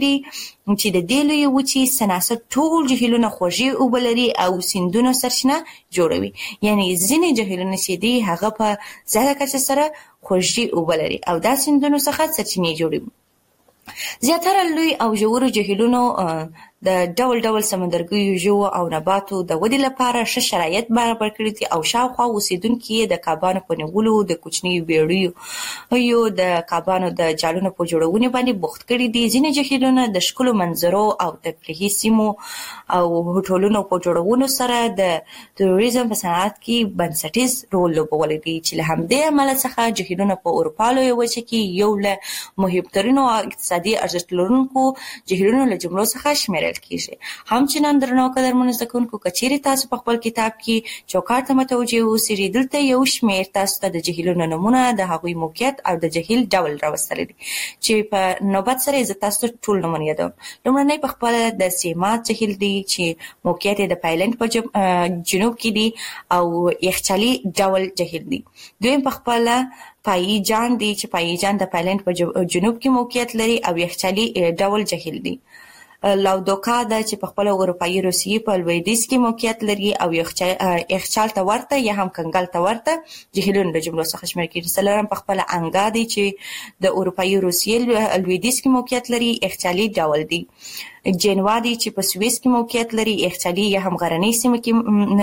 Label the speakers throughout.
Speaker 1: دي چې د دې لویې وچې سناسه ټول جهیلونه خوږې اوبه لري او سیندونو سرچینه جوړوي. یعنې ځینې جهیلونه چې دي هغه په زیاته کچه سره خوږې اوبه لري او دا سیندونو څخه سرچینې جوړوي. زیاتره لوی او ژورو جهیلونو د ډول ډول سمندرګیو ژوو او نباتو د ودې لپاره ښه شرایط برابر کړي دي او شاوخوا اوسیدونکي یې د کبانو په نیولو، د کوچنیو بیړیو د کبانو د جالونو په جوړونې باندې بوخت کړي دي. ځینې جهیلونه د ښکلو منظرو او تفریحي سیمو او هوټلونو په جوړولو سره د توریزم په صنعت کې بنسټیز رول لوبولی دی چې له همدې امله څخه جهیلونه په اروپا لویه وچه کې یو له مهمترینو اقتصادي ارزښت لرونکو جهیلونو له جملو څخه شمیرل کیږي. همچنان درنو قدرمنو زده کوونکو، که چیرې تاسو په خپل کتاب کې چوکاټ ته متوجه اوسئ، دلته یو شمېر تاسو ته د جهیلونو نومونه، د هغوی موقعیت او د جهیل ډول راوستلی دی چې په نوبت سره زه تاسو ته ټول نومونه یادوم. لومړنی په خپله د سیمات جهیل دی چې موقعیت یې د پایلند په جنوب کې دی او یخچالي ډول جهیل دی. دویم په خپله پاییجان دی چې پاییجان د پایلند په جنوب کې موقعیت لري او یخچالي ډول جهیل دی. لاودوکا ده چې په خپله اروپایي روسیې په لویدیځ کې موقعیت لري او یخچال ته ورته یا هم کنګل ته ورته جهیلونو له جملو څخه شمیرل کیږي. څلورم په خپله انګا دی چې د اروپایي روسیې لویدیځ کې موقعیت لري، یخچالي ډول دی. جنوا دی چې په سویس کې موقعیت لري، یخچالي یا هم غرنۍ سیمه کې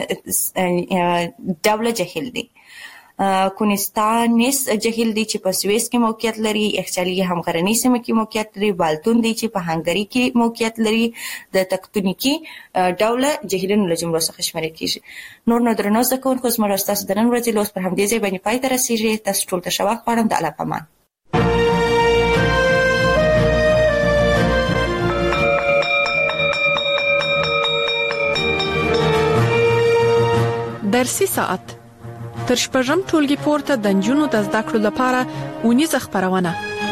Speaker 1: ډوله جهیل دی. کونستانس جهیل دی چې په سویس کې موقعیت لري، یخچالي یا هم غرنۍ سیمه کې موقعیت لري. بالتون دی چې په هنګري کې موقعیت لري، د تکتونیکي ډوله جهیلونو له جملو څخه شمیرل کیږي. نور نو درنو زده کوونکو، زموږ او ستاسو د نن ورځې لوست پر همدې ځای باندې پای ته رسیږي. تاسو ټول ته ښه وخت غواړم. د الله په امان.
Speaker 2: درسي ساعت تر شپږم ټولګي پورته د نجونو د زده کړو لپاره اونیزه خپرونه.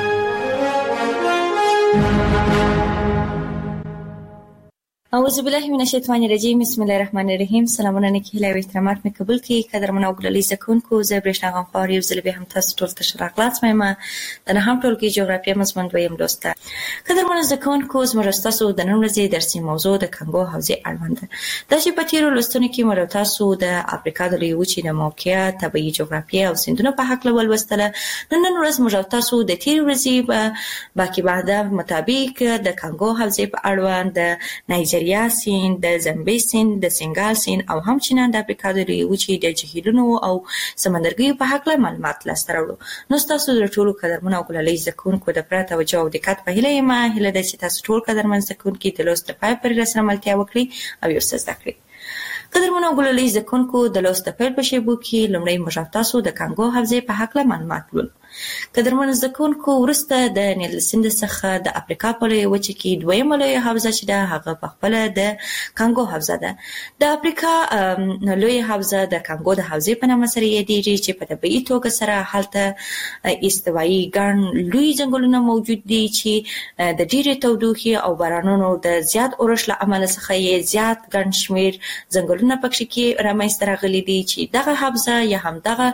Speaker 1: اعوذ بالله من الشیطان الرجیم. بسم الله الرحمن الرحیم. سلامونه نیکی هیله او احترامات مې قبول کړئ. قدرمنو او ګلالي زده کوونکو، زه برېښنا غمخوار یو ځل بیا هم تاسو ټول ته ښه راغلاست وایم. د نهم ټولګي جغرافیه مضمون دویم لوست ده. قدرمنو زده کوونکو، زموږ او ستاسو د نن ورځې درسي موضوع د کانګو حوزې اړوند ده. دا چې په تېرو لوستونو کې موږ تاسو د افریقا د لویې وچې د موقعیت، طبیعي جغرافیه او سیندونو په هکله ولوستله. نن ورځ موږ تاسو د تېرې ورځې باقي بعده مطابق د کانګو حوزې په اړوند د نایجیریا سیند، د زمبي سیند، د سینګال سیند او همچنان د افریقا د لویې وچې د جهیلونو او سمندرګیو په هکله معلومات لاسته راوړو. نو ستاسو د ټولو قدرمنو او ګلالي زده کوونکو د پوره توجه او دقت په هیله یم. هیله ده چې تاسو ټول قدرمن زده کوونکي د لوست د پای پورې راسره ملتیا وکړئ او یو څه زده کړئ. قدرمنو او ګلالي زده کوونکو، د لوست د پیل په شیبو کې لومړی موږ تاسو د کانګو حوزې په هکله معلومات ولولو. قدرمنو زده کوونکو، وروسته د نیل سیند څخه د افریقا په لویه وچه کې دویمه لویه حوزه چې ده هغه په خپله د کانګو حوزه ده. د افریقا لویه حوزه د کانګو د حوزې په نامه سره یادېږي چې په طبیعي توګه سره هلته استوایي ګڼ لوی ځنګلونه موجود دي چې د ډېرې تودوخې او بارانونو د زیات اورښت له امله څخه یې زیات ګڼ شمېر ځنګلونه پکې کې رامنځته راغلي دي چې دغه حوزه یا هم دغه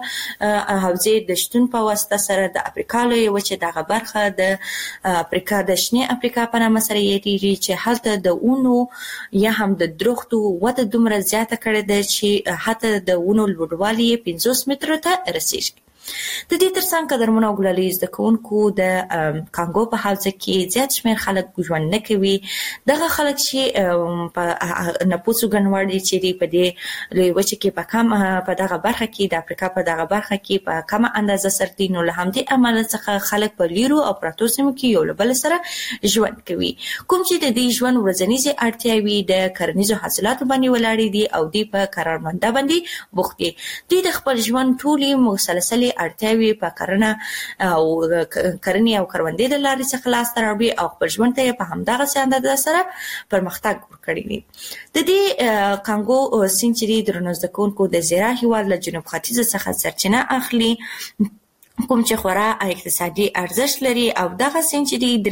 Speaker 1: حوزې د شتون په واسطه سره د افریقا لویه وچه دغه برخه د افریقا د شنې افریقا په نامه سره یادېږي چې هلته د ونو یا هم د درختو وده دومره زیاته کړې ده چې حتی د ونو لوړوالی یې 50 مترو ته رسیږي. د دې ترڅنګ قدرمنو او ګلالي زده کوونکو، د کانګو په حوزه کې زیات شمېر خلک ژوند نه کوي. دغه خلک چې په نفوسو ګڼوړ دي چې په دې لویې وچې کې په دغه برخه کې د افریقا په دغه برخه کې په کمه اندازه سره دي. نو له همدې امله څخه خلک په لیرو او پرتو سیمو کې یو له بل سره ژوند کوي، کوم چې د دې ژوند ورځنیزې اړتیاوې د کرنیزو حاصلاتو باندې ولاړې دي او دوی په کروندګرۍ باندې بوخت دي. دوی د خپل ژوند ټولې مسلسلې اړتیاوې په کرنې او کروندې د لارې څخه لاسته راوړي او خپل ژوند ته په همدغسې اندازه سره پرمختګ ورکړی دی. د دې کانګو سیند چې درنو زده کوونکو د زیرا هېواد له جنوب ختیځ څخه سرچینه اخلي کوم چې خورا اقتصادي ارزښت لري او دغه سیند چې دی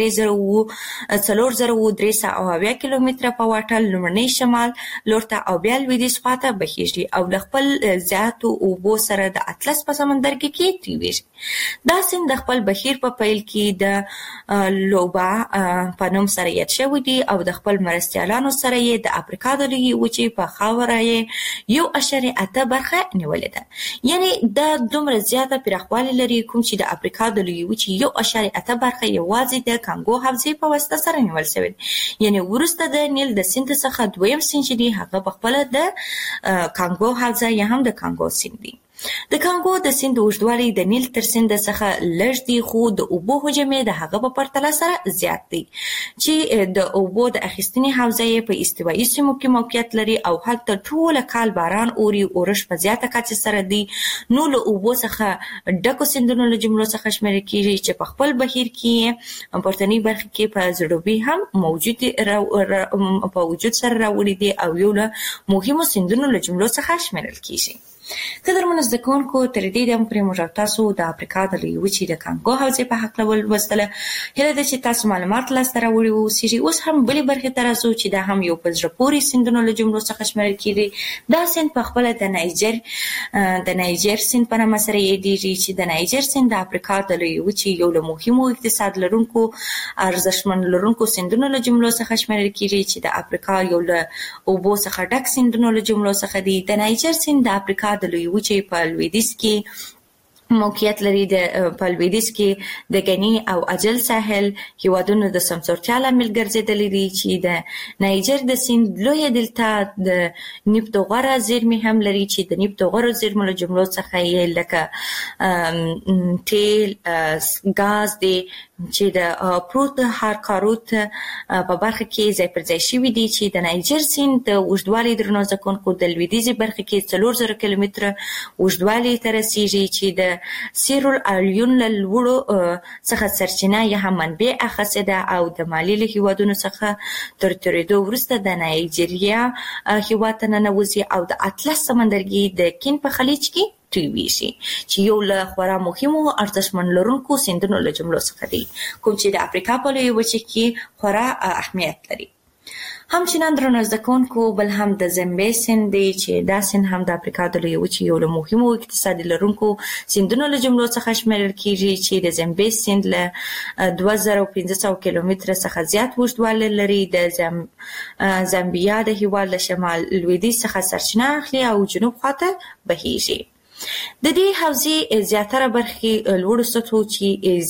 Speaker 1: 3003 کیلومتره په واټن لومړنی شمال لور ته او بیا لویدیځ خواته بهیږي او د خپل زیاتو اوبو سره د اطلس په سمندر کې تویږي. دا سیند د خپل بهیر په پیل کې د لوبا په نوم سره یاد شوی دی او د خپل مرستیالانو سره یې د افریقا د لویې وچې په خاوره یې 1.8 برخه نیولې ده. یعنی دا دومره زیاته پراخوالی لري کوم چې د افریقا د لویې وچې 1.8 برخه یوازې د کانګو حوزې په واسطه سره نیول شوې. یعنی وروسته د نیل د سیند څخه دویم سیند چې دی هغه په خپل د کانګو حوزه یا هم د کانګو سیند دی. د کانګو د سیند اوږدوالی د نیل تر سیند څخه لږ دی خو د اوبو حجم د هغه په پرتله سره زیات دی چې د اوبو د اخیستنې حوزه په استوایي سیمو کې موقعیت لري او هلته ټول کال باران اوري اورش په زیاته کچه سره دی. نو له اوبو څخه ډکو سیندونو له جملو څخه شمیرل کیږي چې په خپل بهیر کې پورتنی برخه کې په زړوبي هم موجود په وجود سره راوړي دي او یو له مهمو سیندونو له جملو څخه شمیرل کیږي. قدرمنو زده کوونکو تر دې دمه پورې موږ تاسو د افریقا د لویې وچې د کانګو حوزې په هکله ولوستله. هیله ده چې تاسو معلومات لاسته راوړي اوسئ. اوس هم بلې برخې ته راځو چې دا هم یو په زړه پورې سیندونو له جملو څخه شمیرل کیږي. دا سیند په خپله د نایجر سیند په نامه سره یادیږي چې د نایجر سیند د افریقا د لویې وچې یو له مهمو اقتصاد لرونکو ارزښتمن لرونکو سیندونو له جملو څخه شمیرل کیږي چې د افریقا یو له اوبو څخه ډک سیندونو له جملو څخه دی. د نایجر سیند د افریقا د لویې وچې په لویدیځ کې موقعیت لري. په لویدیځ کې د غني او اجل ساحل هیوادونو د سمسورتیا لامل ګرځېدلی دي چې د نایجر د سیند لویه دلتا د نفت او غوره زیرمې هم لري چې د نفت او غوره زیرمو له جملو څخه یې لکه تیل، ګاز دی چې د پروت هارکاروت په برخه کې ځای پر ځای شوي دي چې د نایجر سیند د اوږدوالي درنو زده کوونکو د لویدیځې برخه کې 4000 کیلومتره اوږدوالي ته رسیږي چې د سیرول الیون له لوړو څخه سرچینه یا هم منبع اخیستې ده او د مالي له هیوادونو څخه تر تېرېدو وروسته د نایجیریا هیواد ته ننوځي او د اطلس سمندرګي د کین په خلیج کې تویږي چې یو له خورا مهمو ارزښتمن لرونکو سیندونو له جملو څخه دی کوم چې د افریقا په لویې وچې کې خورا اهمیت لري. همچنان درنو زده کوونکو بل هم د زمبې سیند دی چې دا سیند هم د افریقا د لویې وچې یو له مهمو اقتصادي لرونکو سیندونو له جملو څخه شمیرل کیږي چې د زمبې سیند له 2500 کیلومتره څخه زیات اوږدوالی لري. د زامبیا د هیواد له شمال لویدیځ څخه سرچینه اخلي او جنوب خواته بهیږي. د دې حوزې زیاتره برخې لوړو سطحو چې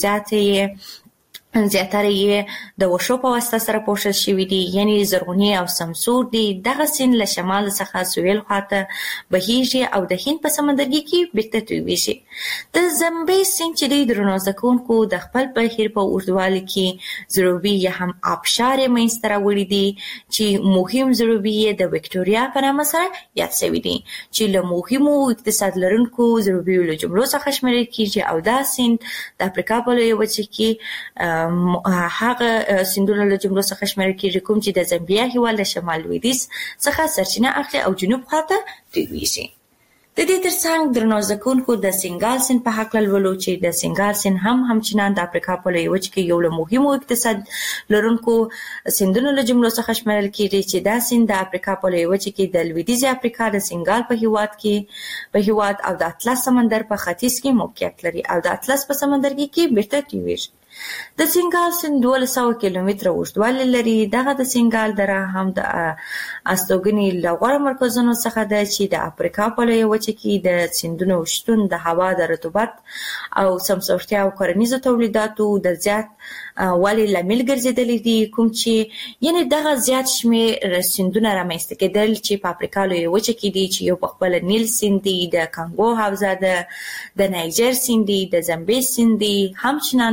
Speaker 1: زیاتره یې د وښو په واسطه سره پوښل شوي دي یعنی زرغونې او سمسور دي. دغه سیند له شمال څخه سویل خواته بهیږي او د هند په سمندرګي کې بیرته تویږي. د زمبې سیند چې دی درنو زده کوونکو د خپل بهیر په اوږدوالي کې ضروبي یا هم آبشار یې منځته راوړي دي چې مهم ضروبي یې د وکټوریا په نامه سره یاد شوي دي چې له مهمو اقتصاد لرونکو ضروبیو له جملو څخه شمیرل کیږي او دا سیند د افریقا په لویې وچې کې هغه سیندونو له جملو څخه شمیرل کیږي کوم چې د زامبیا هیواد له شمال لویدیځ څخه سرچینه اخلي او جنوب خواته تویږي. د دې ترڅنګ درنو زده کوونکو د سینګال سیند په هکله لولو چې د سینګال سیند همچنان د افریقا په لویې وچې کې یو له مهمو اقتصاد لرونکو سیندونو له جملو څخه شمیرل کیږي چې دا سیند د افریقا په لویې وچې کې د لویدیځې افریقا د سینګال په هیواد او د اطلس سمندر په ختیځ کې موقعیت لري او د اطلس په سمندرګي کې بیرته تویږي. د سینګال سیند 1200 کیلومتره اوږدوالی لري. دغه د سینګال دره هم د استوګنې له غوره مرکزونو څخه ده چې د افریقا په لویې وچې کې د سیندونو شتون د هوا د رطوبت او سمسورتیا او کرنیزو تولیداتو د زیات والي لامل ګرځېدلی دي کوم چې یعنی دغه زیات شمېر سیندونه رامنځته کېدل چې په افریقا لویې وچې کې دي چې یو په خپله نیل سیند دی، د کانګو حوزه ده، د نایجر سیند دی، د زمبې سیند دی، همچنان د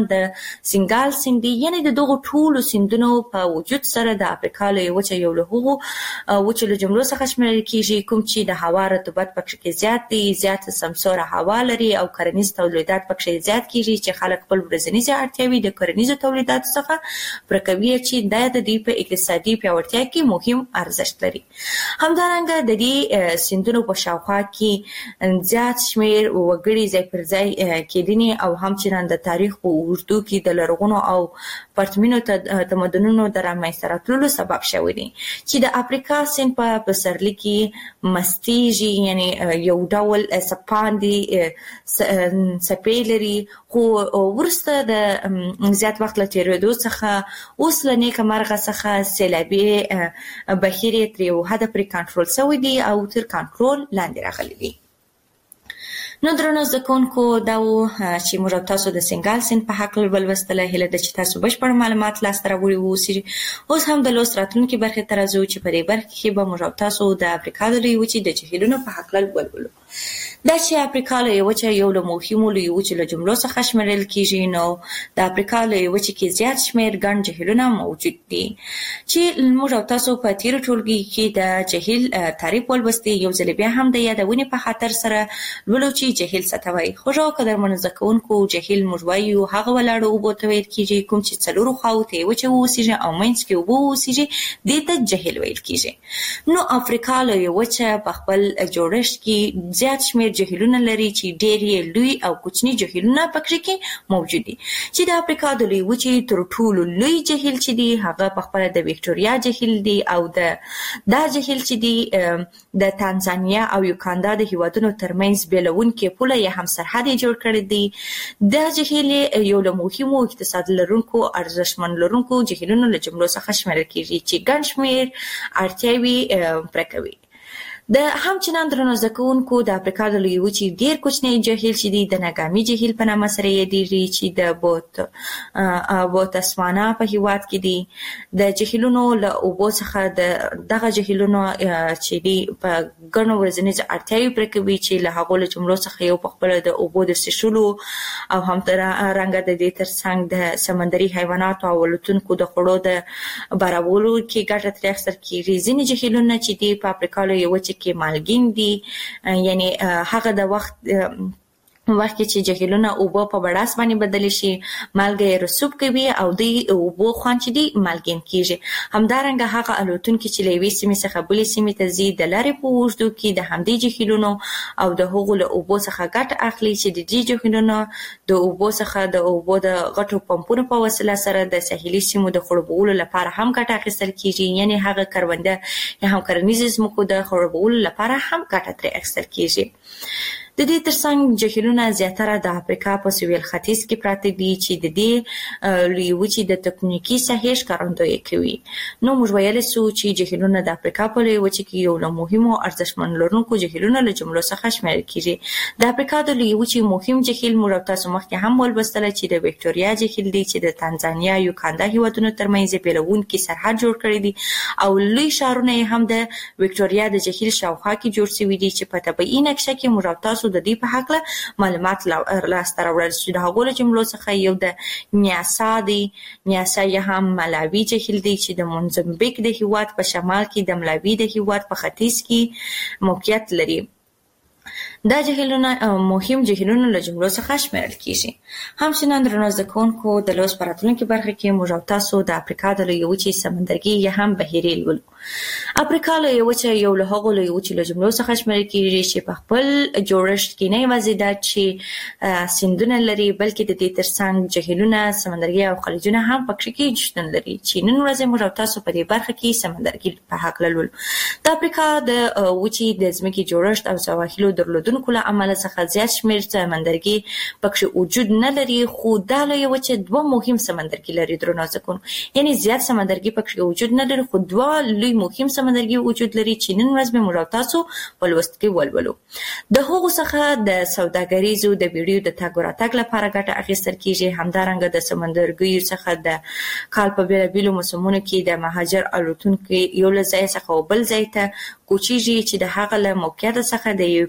Speaker 1: سینګال سیند دی. یعنی د دغو ټولو سیندونو په وجود سره د افریقا لویه وچه یو له هغو وچو له جملو څخه شمیرل کیږي کوم چې د هوا رطوبت پکې کې زیات دی، زیات سمسوره هوا لري او کرنیز تولیدات پکې زیات کیږي چې خلک خپل ورځنی اړتیاوې د کرنیزو تولیداتو څخه پوره کوي چې دا د دوی په اقتصادي پیاوړتیا کې مهم ارزښت لري. همدارنګه د دې سیندونو په شاوخوا کې زیات شمیر وګړي ځای پر ځای کېدنې او همچنان د تاریخ په اوږدو کې د لرغونو او پرتمینو تمدنونو د رامنځته راتلو سبب شوی دی چې د افریقا سیند په پسرلي کې مستیږي، یعنی یو ډول سپاندې څپې لري، خو وروسته د زیات وخت له تېرېدو څخه اوس له نیکمرغه څخه سیلابي بهیر یې تر یو حده پورې کنټرول شوی دی او تر کنټرول لاندې راغلی دی. نو درنو زده کوونکو دا و چې موږ تاسو د سینګال سیند په هکله ولوستله. هیله ده چې تاسو بشپړ معلومات لاسته راوړي واوسئ. اوس هم د لوست راتلونکي برخې ته راځو چې په دې برخه کې به موږ تاسو د افریقا د لویې وچې د جهیلونو په هکله ولولو. دا چې افریقا لویه وچه یو له مهمو لویو وچو له جملو څخه شمیرل کیږي، نو د افریقا لویه وچې کې زیات شمیر ګڼ جهیلونه موجود دي چې موږ تاسو په تیرو ټولګي کې د جهیل تعریف ولوستي. یو ځل بیا هم د یادونې په خاطر سره لولو چې جهیل څه ته وایي. خو قدرمنو زده کوونکو، جهیل موږ وایو هغه ولاړو اوبو ته ویل کیږي کوم چې څلورو خواو ته یې وچه واوسیږي او منځ کې اوبه واوسیږي، دې ته جهیل ویل کیږي. نو افریقا لویه وچه په خپل جوړښت کې زیات شمیر جهیلونه لري چې ډېر یې لوی او کوچني جهیلونه پکې کې موجود دي. چې د افریقا د لویې وچې تر ټولو لوی جهیل چې دی هغه په خپل د ویکټوریا جهیل دی او دا جهیل چې دی د تانزانیا او یوګاندا د هیوادونو ترمنځ بیلونکې پوله یې هم سرحد جوړ کړی دی. دا جهیل یو له مهمو اقتصاد لرونکو ارزښتمن لرونکو جهیلونو له جملو څخه شمیرل کیږي چې ګڼ شمیر اړتیاوې پوره کوي. د همچنان درنو زده کوونکو د افریقا د لویې وچې ډېر کوچنی جهیل چې دی د ناګامي جهیل په نامه سره یادېږي چې د بوتسوانا په هیواد کې دی. د جهیلونو له اوبو څخه دغه جهیلونو چې دی په ګڼو ورځنیزو اړتیاوې پوره کوي چې له هغو له جملو څخه یو په خپله د اوبو د څښلو او همدارنګه د دې ترڅنګ د سمندري حیواناتو او الوتونکو د خوړو د برابرولو کې ګټه ترې اخیستل کېږي. ځینې جهیلونه چې دی په افریقا لویې وچې کې مالګین دي، یعنی هغه د وخت کې چې جهیلونه اوبه په بړاس باندې بدل شي مالګه یې رسوب کوي او د اوبو خوند چې دی مالګین کیږي. همدارنګه هغه الوتونکي چې له یوې سیمې څخه بلې سیمې ته ځي د لارې په اوږدو کې د همدې جهیلونو او د هغو له اوبو څخه ګټه اخلي چې د دې جهیلونو د اوبو څخه د اوبو د غټو پمپونو په وسیله سره د ساحلي سیمو د خړوبولو لپاره هم ګټه اخیستل کیږي. یعنی هغه کرونده یا هم کرنیزې ځمکو د خړوبولو لپاره هم ګټه ترې اخیستل کیږي. د دې ترڅنګ جهیلونه زیاتره د افریقا په سویل ختیځ کې پراته دي چې د دې لویې وچې د تکتونیکي ساحې ښکارندویي کوي. نو موږ ویلی سو چې جهیلونه د افریقا په لویې وچې کې یو له مهمو ارزښتمن لرونکو جهیلونو له جملو څخه شمیرل کیږي. د افریقا د لویې وچې مهم جهیل موږ تاسو مخکې هم ولوستله چې د ویکټوریا جهیل دی چې د تانزانیا یوګاندا هیوادونو ترمنځ بیلونکي سرحد جوړ کړی دی او لوی ښارونه یې هم د ویکټوریا د جهیل شاوخوا کې جوړ شوي دي چې په طبیعي نقشه کې موږ تاسو د دې په هکله معلومات لاسته راوړل چې د هغو له جملو څخه یو د نیاسا دی. نیاسا یې هم ملاوي جهیل دی چې د موزمبیک د هیواد په شمال کې د ملاوي د هیواد په ختیځ کې موقعیت لري. دا جهیلونه مهم جهیلونو له جملو څخه شمیرل کیږي. همچنان درنو زده کوونکو د لوست په راتلونکي برخه کې موږ تاسو د افریقا د لویې وچې سمندرګي یا هم بحیرې لولو. افریقا لویه وچه یو له هغو لویو وچو له جملو څخه شمیرل کیږي چې په خپل جوړښت کې نه یوازې دا چې سیندونه لري بلکې د دې ترڅنګ جهیلونه، سمندرګي او خلیجونه هم پکې کې شتون لري چې نن ورځ موږ تاسو په دې برخه کې سمندرګي په هکله لولو. د افریقا د وچې د ځمکې جوړښت او سواحلو درلودونکو له امله څخه زیات شمیر سمندرګي پکې وجود نه لري، خو دا لویه وچه دوه مهم سمندرګي لري درنو زده کوونکو. یعنی زیات سمندرګي پکې وجود نه لري خو دوه لوی مهم سمندرګي وجود لري چې نن ورځ به موږ تاسو په لوست کې ولولو. د هغو څخه د سوداګریزو د بیړیو د تګ راتګ لپاره ګټه اخیستل کیږي. همدارنګه د سمندرګیو څخه د کال په بیلابیلو موسمونو کې د مهاجر الوتونکي یو له ځای څخه بل ځای ته کوچیږي چې د هغه له موقعیت څخه د یو پیژندل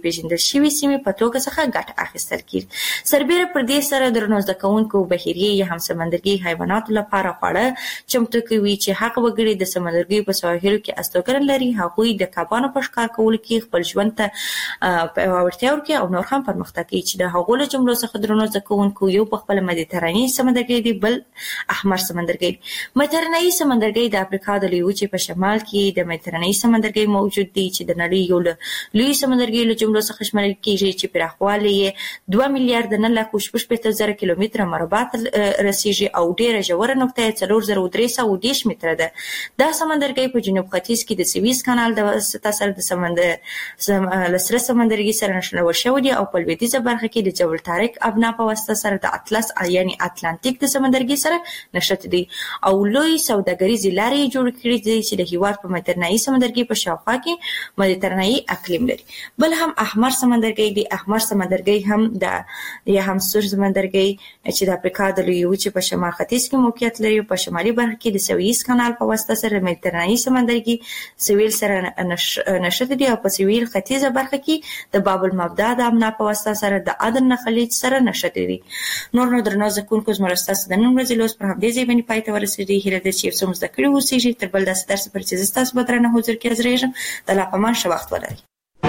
Speaker 1: شوي سیمې په توګه څخه ګټه اخیستل کیږي. سربیره پر دې سره درنو زده کوونکو بحیري یا هم سمندرګي حیواناتو لپاره خواړه چمتو کوي چې هغه وګړي د سمندرګي په سواحلو کې استوګنه لري هغوی د کبانو په ښکار کولو کې خپل ژوند ته پیاوړتیا ورکوي او نور هم پرمختګ کوي چې د هغو له جملو څخه درنو زده کوونکو یو په خپل مدیترانې سمندرګي دی، بل احمر سمندرګي. مدیترانې سمندرګي د افریقا د لوی وچې په شمال کې د مدیترانې سمندرګي موجود دی چې د نړۍ یو لوی سمندرګي له جملو څخه شمال کېږي چې پراخوالی یې 2 میلیارډ 9,16,000 کیلومتره مربع رسیږي او ډیره ژوره نقطه 4310 متره ده. دا سمندرګي په جنوب ختیځ کې د سویس کانال د واسطه سره د سره سمندرګي سره نښلول شوی دی او په لویدیځه برخه کې د جبل طارق ابنا په واسطه سره د اطلس یعنی اتلانتیک د سمندرګي سره نښلي دي او لوی سوداګریزې لارې جوړ کړي دي چې د هیواد په مدیترانې سمندرګي په شاوخوا کې مدیترانې اقلیم لري. بل هم احمر سمندرګي دی. احمر سمندرګي هم د یا هم سور سمندرګي چې د افریقا د لوی وچې په شمال ختیځ کې موقعیت لري په شمالي برخه کې د سویس کانال په واسطه سره مدیترانې سمندرګي سویل سره نښلي دي او په سویل ختیځه برخه کې د باب المبدا د امنا په واسطه سره د عدن خلیج سره نښلي دي. نو درنو زده کوونکو زموږ ستاسو د نن ورځې لوست پر همدې ځای باندې پای ته ورسېږي. هیله ده چې یو څه مو زده کړي اوسېږي. تر بل داسې درس پورې چې زه ستاسو په درنه حضور کې حاضرېږم. د الله په امان ښه وخت ولرئ.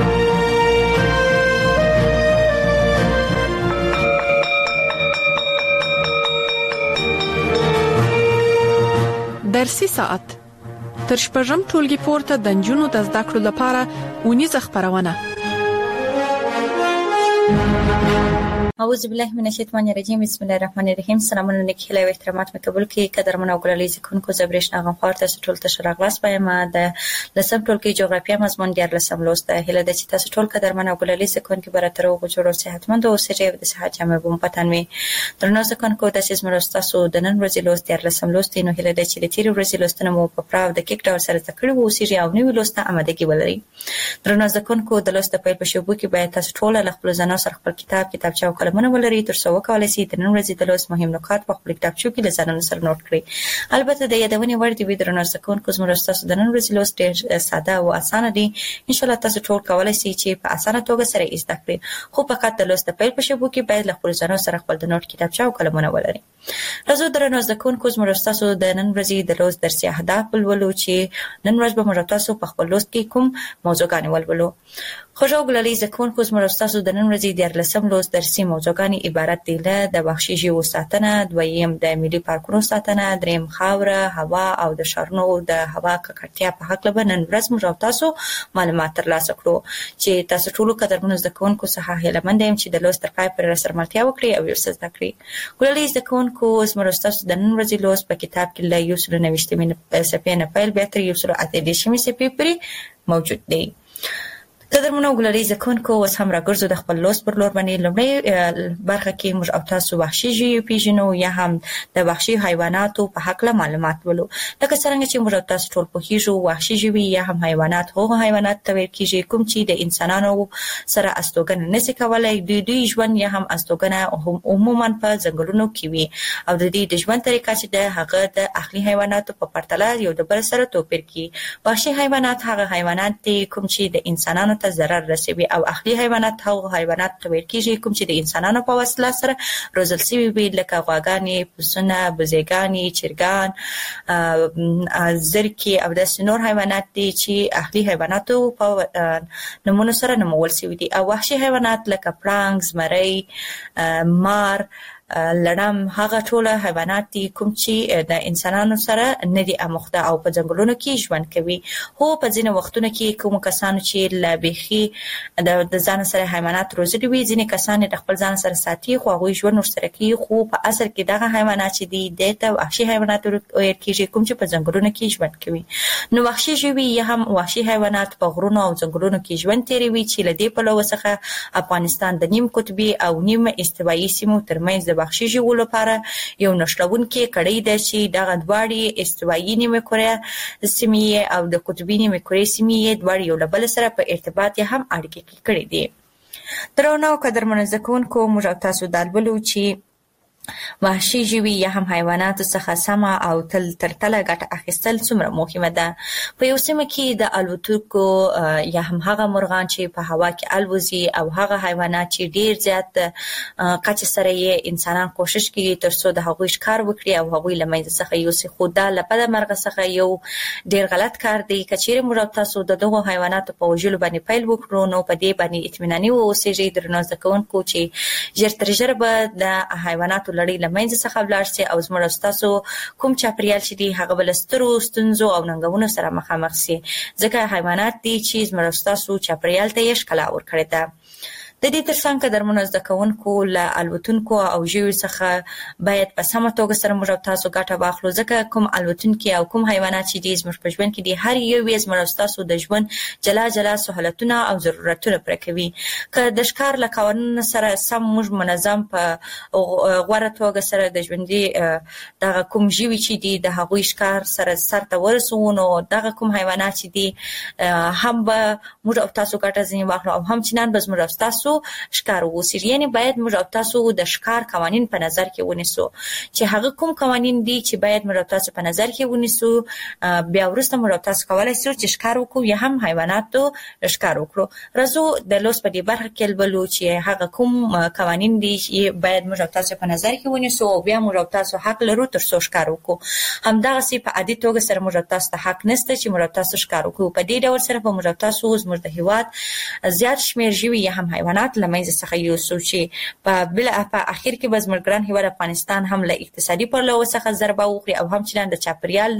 Speaker 2: درسي ساعت تر شپږم ټولګي پورته د نجونو د زده کړو لپاره اونیزه خپرونه.
Speaker 1: اعوذ بالله من الشیطان الرجیم. بسم الله الرحمن الرحیم. سلامونه نیکی له احترامات مقبول کی قدرمن او ګلالي ذکرونکو زبرش نغم خاطر تاسو ټول ته شراغلاس پایم د لسم ټولګي جغرافیه مضمون د لسم لوست هله د چې تاسو ټول قدرمن او ګلالي ذکرونکو براتر او جوړو صحتمند او سره د صحت جامع بوم پتن می درنو ذکرونکو د سیسمرو تاسو د نن ورځې لوست د لسم لوست نو هله د چې د تیر ورځې لوستنه مو په پراو د کیک ډول سره تکړه وو سیری او نوې لوست آمادګي ولري. درنو ذکرونکو د لوست په شوبو کې باید تاسو ټول خپل ځانو سره خپل کتابچه او قلمونه ولري تر څو وکولای شي د نن ورځې د لوست مهم نکات په خپل کتابچو کې لزانونو سره نوٹ کړئ. البته د یادونې وړ دی درنو ذکرونکو زموږ تاسو د نن ورځې لوست ډېر ساده او اسانه دی. ان شاء الله تاسو ټول کولای شئ چې په اسانه توګه سره زده کړئ. خو فقط د لوست په شوبو کې باید خپل ځانو سره خپل د نوٹ کتابچه او قلمونه ولري. راځو درنو ذکرونکو زموږ تاسو د نن ورځې د لوست درسي اهداف ولولو چې نن ورځ به موږ تاسو په خپل لوست کې کوم موضوعګان ولولو. خوشو ګلالي ذکرونکو زموږ تاسو د نن ورځې د لسم لوست درسي موضوعګان عبارت دي له د وحشي ژوو ساتنه، دویم د ملي پارکونو ساتنه، دریم خاوره، هوا او د ښارونو د هوا ککړتیا په هکله به نن ورځ موږ تاسو معلومات ترلاسه کړو چې تاسو ټول قدرمنو زدهکوونکو څخه هیله مند یم چې د لوست تر پای پورې راسره ملتیا وکړئ او یو څه زده کړئ. ګلالي زدهکوونکو زموږ تاسو د نن ورځې لوست په کتاب کې له 129 صفحې نه پیل بیا تر 128 صفحې پورې موجود دی. قدرمنو ګلالي زدهکوونکو اوس هم راګرځو د خپل لوست پر لور باندې. لومړی برخه کې موږ او تاسو وحشي ژوي پیژنو یا هم د وحشي حیواناتو په هکله معلومات ولو. لکه څنګه چې موږ او تاسو ټول پوهیږو وحشي ژوي یا هم حیوانات هغه حیوانات ته ویل کېږي کوم چې د انسانانو سره استوګنه نشي کولای. دوی ژوند یا هم استوګنه عموما په ځنګلونو کې وي او د دې د ژوند طریقه چې د هغه د اهلي حیواناتو په پرتله یو د بل سره توپیر کوي. وحشي حیوانات هغه حیوانات دي کوم چې د انسانانو ته ضرر رسوي او اهلي حیوانات هغه حیوانات ته ویل کېږي کوم چې د انسانانو په وسیله سره روزل شوي وي لکه غواګانې، پسونه، بزېګانې، چرګان، زرکې او داسې نور حیوانات دي چې اهلي حیواناتو په نومونو سره نومول شوي دي. او وحشي حیوانات لکه پړانګ، زمری، مار، لړم هغه ټول حیوانات دي کوم چې د انسانانو سره نه دي اموخته او په ځنګلونو کې ژوند کوي. خو په ځینې وختونو کې کوم کسانو چې لا بيخي د ځان سره حیوانات روزلي وي ځینې کسان د خپل ځان سره ساتي خو هغوی ژوند ورسره کوي. خو په اصل کې دغه حیوانات چې دي دته وحشي حیوانات ویل کېږي کوم چې په ځنګلونو کې ژوند کوي. نو وحشي ژوي یا هم وحشي حیوانات په غرونو او ځنګلونو کې ژوند تیروي چې له دې پلوه څخه افغانستان د نیم قطبي او نیم استوایي سیمو ترمنځ وحشي ژوو لپاره یو نښلونکې کړۍ ده چې دغه دواړې استوایي نیمه کره سیمې او د قطبي نیمه کره سیمې دواړې یو له بل سره په ارتباط یا هم اړیکې کې کړي دي. درنو قدرمنو زدهکوونکو موږ او تاسو دا لولو چې وحشي ژوي یا هم حیواناتو څخه سمه او تر تله ګټه اخیستل څومره مهمه ده. په یو سیمه کې د الوتونکو یا هم هغه مرغان چې په هوا کې الوزي او هغه حیوانات چې ډیر زیات کچې سره یې انسانان کوشش کوي تر څو د هغوی ښکار وکړي او هغوی له منځه څخه یوسي، خو دا له بده مرغه څخه یو ډیر غلط کار دی. که چیرې موږ او تاسو د دغو حیواناتو په وژلو باندې پیل وکړو نو په دې باندې اطمیناني واوسئ درنو زده کوونکو چې ژر تر ژره به د حیواناتو لړۍ له منځه څخه ولاړ شي او زموږ او ستاسو کوم چاپیریال چې دی هغه به له سترو ستونزو او ننګونو سره مخامخ شي، ځکه حیوانات دي چې زموږ او ستاسو چاپیریال ته یې ښکلا ورکړې ده. د دې ترڅنګ قدرمنو زده کوونکو له الوتونکو او ژویو څخه باید په سمه توګه سره موږ او تاسو ګټه واخلو، ځکه کوم الوتونکي او کوم حیوانات چې دي زموږ په ژوند کې دي هر یو یې زموږ او تاسو د ژوند جلا جلا سهولتونه او ضرورتونه پوره کوي. که د ښکار له قوانینو سره سم موږ منظم په غوره توګه سره د ژوندي دغه کوم ژوي چې دي د هغوی ښکار سره سرته ورسوو نو دغه کوم حیوانات چې دي هم به موږ او تاسو ګټه ځینې واخلو او هم چنان به زموږ او تاسو ښکار ووسي. یعنې باید موږ او تاسو د ښکار قوانین په نظر کې ونیسو چې هغه کوم قوانین دي چې باید موږ او تاسو په نظر کې ونیسو. بیا وروسته موږ او تاسو کولی شو چې ښکار وکړو یا هم حیواناتو ښکار وکړو. راځو د لوست په دې برخه کې ولولو چې هغه کوم قوانین دي چې باید موږ او تاسو په نظر کې ونیسو او بیا موږ او تاسو حق لرو تر څو ښکار وکړو. همدغسې په عادي توګه سره موږ او تاسو ته حق نشته چې موږ او تاسو ښکار وکړو. په دې ډول سره به موږ او تاسو زموږ د هېواد زیات شمېر ژوي یا هم حیوانات له منځه څخه یوسو چې په اخر کې به زموږ ګران هېواد افغانستان هم له اقتصادي پلوه څخه ضربه وخوري او هم چنان د چاپیریال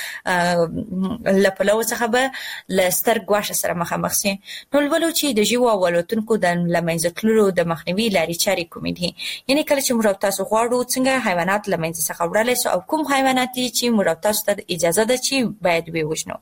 Speaker 1: له پلوه څخه به له ستر ګواښ سره مخامخ شي. نو لولو چې د ژوو او الوتونکو د له منځه تللو د مخنیوي لارې چارې کومې دي. یعنې کله چې موږ او تاسو غواړو څنګه حیوانات له منځه څخه وړلی شو او کوم حیوانات دي چې موږ او تاسو ته اجازه ده چې باید ووژنو.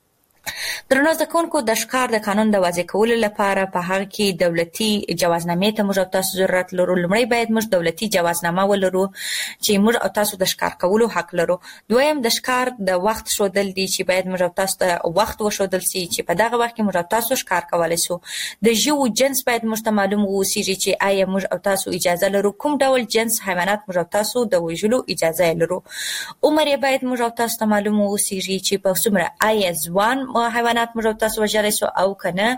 Speaker 1: درنو زده کوونکو د ښکار د قانون د وضع کولو لپاره په هغه کې دولتي جوازنامې ته موږ او تاسو ضرورت لرو. لومړی باید موږ دولتي جوازنامه ولرو چې موږ او تاسو د ښکار کولو حق لرو. دویم د ښکار د وخت ښودل دي چې باید موږ او تاسو ته وخت وښودل شي چې په دغه وخت کې موږ او تاسو ښکار کولی شو. د ژوو جنس باید موږ ته معلوم واوسیږي چې آیا موږ او تاسو اجازه لرو کوم ډول جنس حیوانات موږ او تاسو د وژلو اجازه لرو. عمر یې باید موږ او تاسو ته معلوم واوسیږي چې په څومره آیا ځوان حیوانات موږ او تاسو وژلی شو او که نه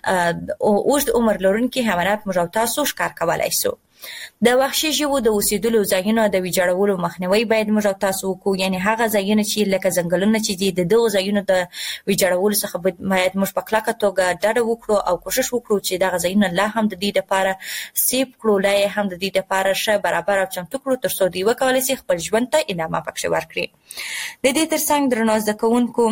Speaker 1: اوږد عمر لرونکي حیوانات موږ او تاسو ښکار کولی شو. د وحشي ژوو د اوسېدلو ځایونو د ویجاړولو مخنیوی باید موږ او تاسو وکړو. یعنې هغه ځایونه چې لکه ځنګلونه چې دي د دغو ځایونو د ویجاړولو څخه باید موږ په کلکه توګه ډډه وکړو او کوشش وکړو چې دغه ځایونه لا هم د دې دپاره سیف کړو، لا یې هم د دې دپاره ښه برابر او چمتو کړو تر څو دوی وکولی شي خپل ژوند ته انعامه پکښې ورکړي. د دې ترڅنګ درنو زده کوونکو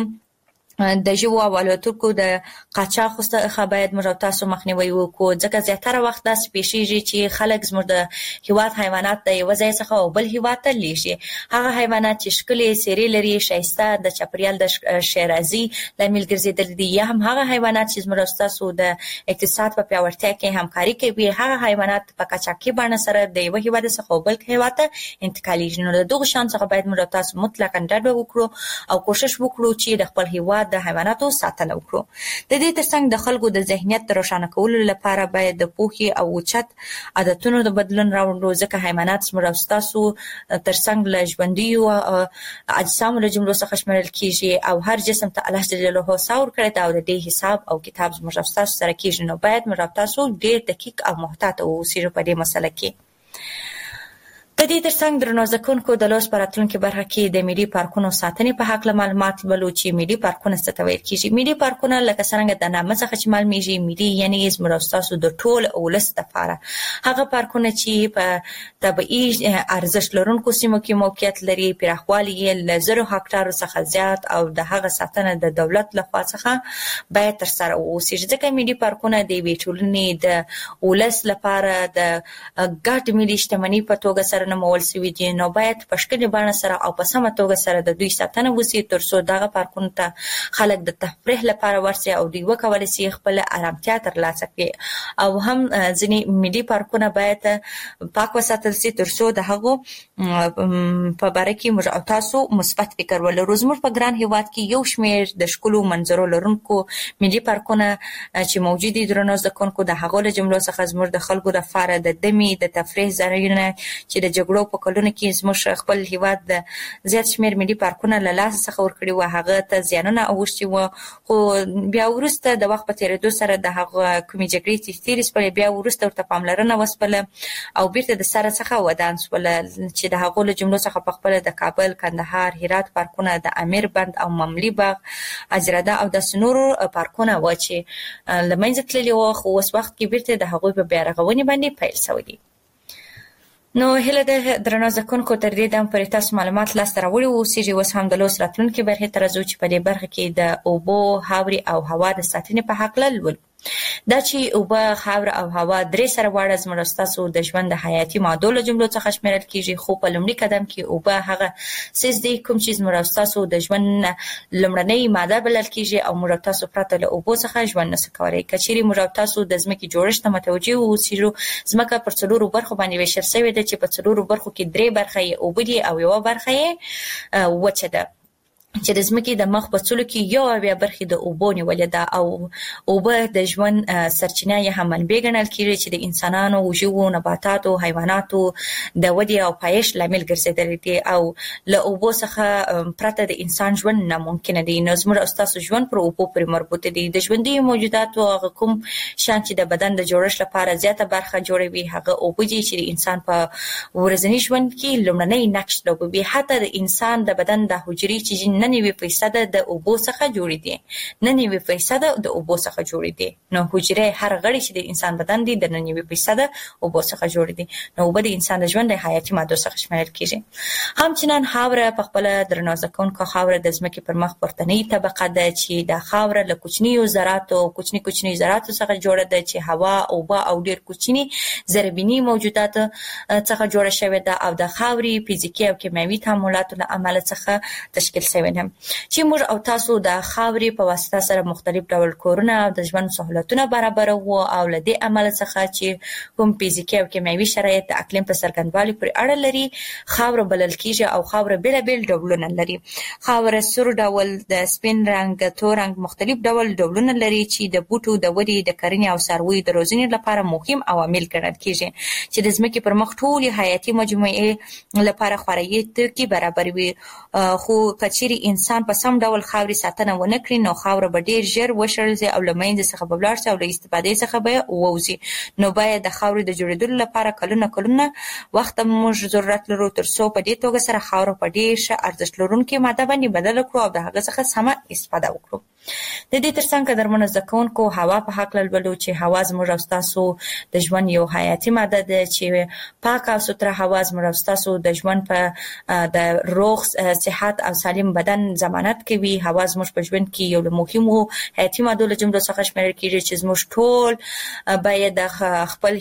Speaker 1: د ژوو او الوتونکو د قاچاق څخه باید موږ او تاسو مخنیوی وکړو، ځکه زیاتره وخت داسې پیښیږي چې خلک زموږ د هېواد حیوانات د یوه ځای څخه او بل هېواد ته لیږي. هغه حیوانات چې ښکلې څېرې لري، ښایسته، د چاپېریال د ښېرازي لامل ګرځېدلي دي، یا هم هغه حیوانات چې زموږ او ستاسو د اقتصاد په پیاوړتیا کې همکاري کوي، هغه حیوانات په قاچاقي بڼه سره د یوه هېواد څخه او بل هېواد ته انتقالېږي. نو د دغو شیانو څخه باید موږ او تاسو مطلقاً ډډه وکړو او کوشش وکړو چې د خپل هېواد د حیواناتو ساتنه وکړو. د دې ترڅنګ د خلکو د ذهنیت د روښانه کولو لپاره باید د پوهې او اوچت عادتونو د بدلون راوړو، ځکه حیوانات زموږ او ستاسو ترڅنګ له ژوندیو اجسامو له جملو څخه شمېرل کېږي او هر جسم ته الله جل جلاله ساه ورکړی ده او د دې حساب او کتاب زموږ او ستاسو سره کېږي. نو باید موږ او تاسو ډېر دقیق او محتاط واوسېږو په دې مسله کې. د دې ترڅنګ درنو زده کوونکو د لوست په راتلونکې برخه کې د ملي پارکونو ساتنې په هکله معلومات ولولو چې ملي پارکونه څه ته ویل کېږي. ملي پارکونه لکه څرنګه د نامه څخه چې معلومیږي، ملي یعنې زموږ او ستاسو د ټول ولس دپاره هغه پارکونه چې په طبیعي ارزښت لرونکو سیمو کې موقعیت لري، پراخوالی یې له 1000 هکټارو څخه زیات او د هغه ساتنه د دولت لخوا څخه باید ترسره واوسي، ځکه ملي پارکونه د یوې ټولنې د ولس لپاره د ګډ ملي شتمنۍ په توګه سره نومول شوي دي. نو باید په ښکلې بڼه سره او په سمه توګه سره د دوی ساتنه وشي تر څو دغه پارکونو ته خلک د تفریح لپاره ورشي او دوی وکولی شي خپله ارامتیا ترلاسه کړي. او هم ځینې ملي پارکونه باید پاک وساتل شي تر څو د هغو په باره کې موږ او تاسو مثبت فکر ولرو. زموږ په ګران هېواد کې یو شمېر د ښکلو منظرو لرونکو ملي پارکونه چې موجود دي درنو زده کوونکو، د هغو له جملو څخه زموږ د خلکو لپاره د دمې د تفریح ځایونه چې د جګړو په کلونو کې زموږ خپل هیواد د زیات شمیر ملي پارکونه له لاسه څخه ورکړي و، هغه ته زیانونه اوښتي و، خو بیا وروسته د وخت په تېرېدو سره د هغه کومې جګړې چې تېرې شولې بیا وروسته ورته پاملرنه وسوله او بیرته د سره څخه ودان شوله، چې د هغو له جملو څخه په خپله د کابل، کندهار، هرات پارکونه، د امیر بند او مملي باغ، اجرده او داسې نورو پارکونه و چې له منځه تللي وو، خو اوس وخت کې بیرته د هغوی په بیا رغونې باندې پیل شوی دی. نو هیله ده درنو زده کوونکو تر دې دم پورې تاسو معلومات لاسته راوړي واوسئ. اوس هم د لوست راتلونکي برخې ته راځو چې په دې برخه کې د اوبو، خاورې او هوا د ساتنې په هکله لولو. دا چې اوبه، خاوره او هوا درې سره واړه زموږ او ستاسو د ژوند د حیاتي مادو له جملو څخه شمیرل کیږي، خو په لومړي قدم کې اوبه هغه څیز دی کوم چې زموږ او ستاسو د ژوند لومړنۍ ماده بلل کیږي او موږ او تاسو پرته له اوبو څخه ژوند نشو کولی. که چیرې موږ او تاسو د ځمکې جوړښت ته متوجه واوسو، ځمکه پر څلورو برخو باندې ویشل شوې ده چې په څلورو برخو کې درې برخې اوبه دي او یوه برخه یې وچه ده، چې د ځمکې د مخ په څلو کې یو اویا برخې د اوبو نیولې ده او اوبه د ژوند سرچینه یا هم منبع ګڼل کېږي چې د انسانانو، ژوو، نباتاتو، حیواناتو د ودې او پایښت لامل ګرځېدلي دي او له اوبو څخه پرته د انسان ژوند ناممکنه دی. نو زموږ او ستاسو ژوند پر اوبو پورې مربوط دی. د ژوندي موجوداتو هغه کوم شیان چې د بدن د جوړښت لپاره زیاته برخه جوړوي هغه اوبه دي چې د انسان په ورځني ژوند کې لومړنی نقش لوبوي. حتی د انسان د بدن د حجرې چې 99% د اوبو څخه جوړې دي، 99% د اوبو څخه جوړې دي. نو حجرې هر غړي چې د انسان بدن دي د 99% اوبو څخه جوړې دي. نو اوبه د انسان د ژوند د حیاتي مادو څخه شمیرل کیږي. همچنان خاوره په خپل درنو زده کوونکو خاوره د ځمکې پر مخ پورتنۍ طبقه ده چې د خاوره له کوچنیو ذراتو څخه جوړه ده چې هوا، اوبه او ډېر کوچني ذربیني موجودات څخه جوړه شوې ده او د خاورې فزیکي او کیمیاوي تعاملاتو له امله څخه تشکیل شوې ده، چې موږ او تاسو د خاورې په واسطه سره مختلف ډول کورونه او د ژوند سہولتونه برابروو او له دې عمل څخه چې کوم فزیکي او کیمیاوي شرایط د اقلیم په څرګندوالي پورې اړه لري خاوره بلل کیږي او خاوره بیلابیل ډولونه لري. خاوره سور ډول، د سپین رنګ، تور رنګ مختلف ډولونه لري چې د بوټو د ودې، د کرنې او څارویو د روزنې لپاره مهم عوامل ګڼل کیږي چې د ځمکې پر مخ ټولې حیاتي مجموعې لپاره خوراکي توکي برابروي. خو که چیرې انسان په سم ډول خاورې ساتنه ونه کړي نو خاوره به ډېر ژر وشړل شي او له منځه څخه به ولاړ شي او له استفادې څخه به ووځي. نو باید د خاورې د جوړېدلو لپاره کلونه وخت موږ ضرورت لرو تر څو په دې توګه سره خاوره په ډېر ښه ارزښت لرونکې ماده باندې بدله کړو او د هغه څخه سمه استفاده وکړو. د دې ترڅنګ قدرمنو زده کوونکو هوا په هکله لولو چې هوا زموږ او ستاسو د ژوند یو حیاتي ماده ده چې پاکه او سوتره هوا زموږ او ستاسو د ژوند په د روغ صحت او سالم بدن ضمانت کوي. هوا زموږ په ژوند کې یو له مهمو حیاتي مادو له جملو څخه شمیرل کیږي چې زموږ ټول باید د خپل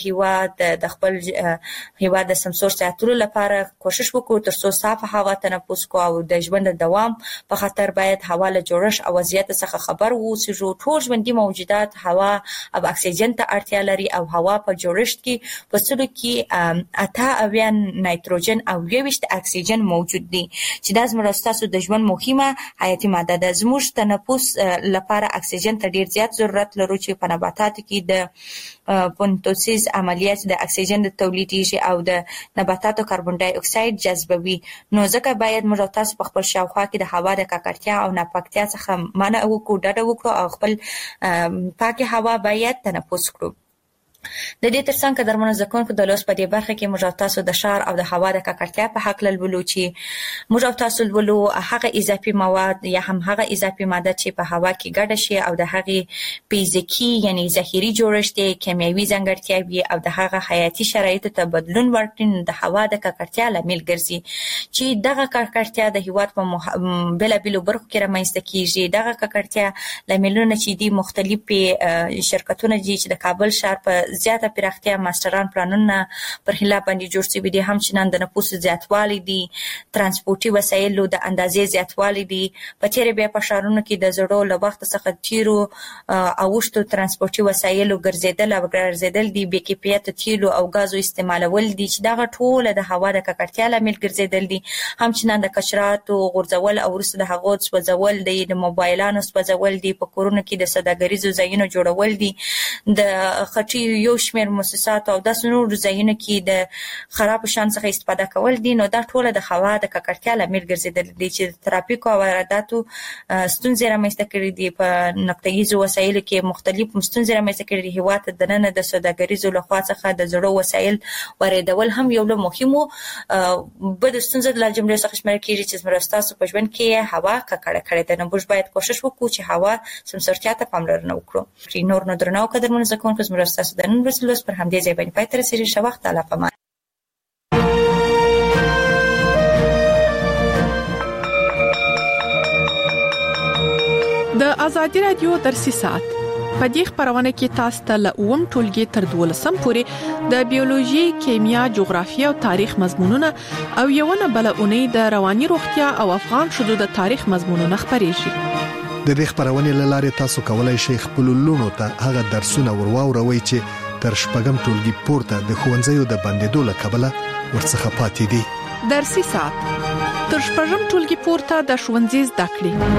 Speaker 1: هیواد د سمسور ساتلو لپاره کوشش وکړو تر څو صافه هوا تنفس کو او د ژوند د دوام په خاطر باید هوا له جوړښت او وضعیت څخه خبر واوسو. ټول ژوندي موجودات هوا او اکسیجن ته اړتیا لري او هوا په جوړښت کې په څلو کې 8 نایتروجن او 20 اکسیجن موجود دي چې د زموږ ستاسو د ژوند مهمه حیاتي ماده ده. زموږ تنفس لپاره اکسیجن ته ډیر زیات ضرورت لرو چې په نباتاتو کې د فوتوسنتز عملیات د اکسیجن د تولیدېږي او د نباتاتو کاربن ډای اکساید جذبوي. نو ځکه باید موږ تاسو په خپل شاوخوا کې د هوا د ککړتیا او ناپاکتیا څخه منع وکړو، ډډه وکړو او خپل پاکه هوا باید تنفس کړو. د دې ترڅنګ قدرمنو زده کوونکو د لوست په دې برخه کې موږ تاسو د ښار او د هوا د ککړتیا په هکله لولو چې موږ تاسو لولو هغه اضافي مواد یا هم هغه اضافي ماده چې په هوا کې ګډه شي او د هغې فزیکي یعنی ظاهري جوړښت، کیمیاوي ځانګړتیاوې او د هغه حیاتي شرایطو ته بدلون ورکړي د هوا د ککړتیا لامل ګرځي چې دغه ککړتیا د هیواد په بېلابېلو برخو کې رامنځته کیږي. دغه ککړتیا لاملونه چې دي مختلف شرکتونه دي چې د کابل ښار په زیاته پراختیا ماستران پلانونه پر خلاف باندې جوړ شوي دي. همچنان د نفوس زیاتوالی دي، ترانسپورتي وسایلو د اندازې زیاتوالی دي. په تېره بیا په ښارونو کې د زړو له وخت څخه تیرو او اوښتو ترانسپورتي وسایلو ګرځېدل دي، بې کیفیته تیلو او غازو استعمالول دي چې دغه ټوله د هوا د ککړتیا لامل ګرځېدل دي. همچنان د کچراتو غورځول او وروسته د هغو سوځول دي، د موبایلانو سوځول دي، په کورونو کې د سوداګریزو ځایونو جوړول دي، د خټیو یو شمېر مؤسسات او داسې نور ځایونو کې د خراب شان څخه استفاده کول دي. نو دا ټول د هوا د ککړتیا لامل ګرځیدل دي چې د ترافیک او وارداتو ستونزې رامنځته کړې دي. په نقطه‌ییزو وسایلو کې مختلف ستونزې رامنځته کړې دي. هیواد ته دننه د سوداګریزو لخوا څخه د زړو وسایل واردول هم یو له مهمو بد ستونزو له جملې څخه شمېرل کېږي چې زموږ ستاسو په ژوند کې هوا ککړه کړې ده. نو موږ باید کوشش وکړو چې هوا سمسورتیا ته پاملرنه وکړو. نور نو درنو قدرمنو زده کوونکو زموږ ستاسو د نن ورځې لوست پر همدې ځای باندې پای ته رسېږي. ښه وخت. الله پامان.
Speaker 2: د ازادي رادیو درسي ساعت په دې خبرونه کې تاسو ته له اوم ټولګي تر 12 پورې د بیولوژي، کیمیا، جغرافیه او تاریخ مضمونونه او یوونه بلونه د رواني روغتیا او افغان شذو د تاریخ مضمونونه خبرېږي.
Speaker 3: د دې خبرونې لاره تاسو کولای شئ خپل لونو ته هغه درسونه ورواوروي چې تر شپږم ټولګي پورته د ښوونځیو د بندیدو له کبله ورڅخه پاتې دي.
Speaker 2: درسي ساعت تر شپږم ټولګي پورته د ښوونځي زده کړې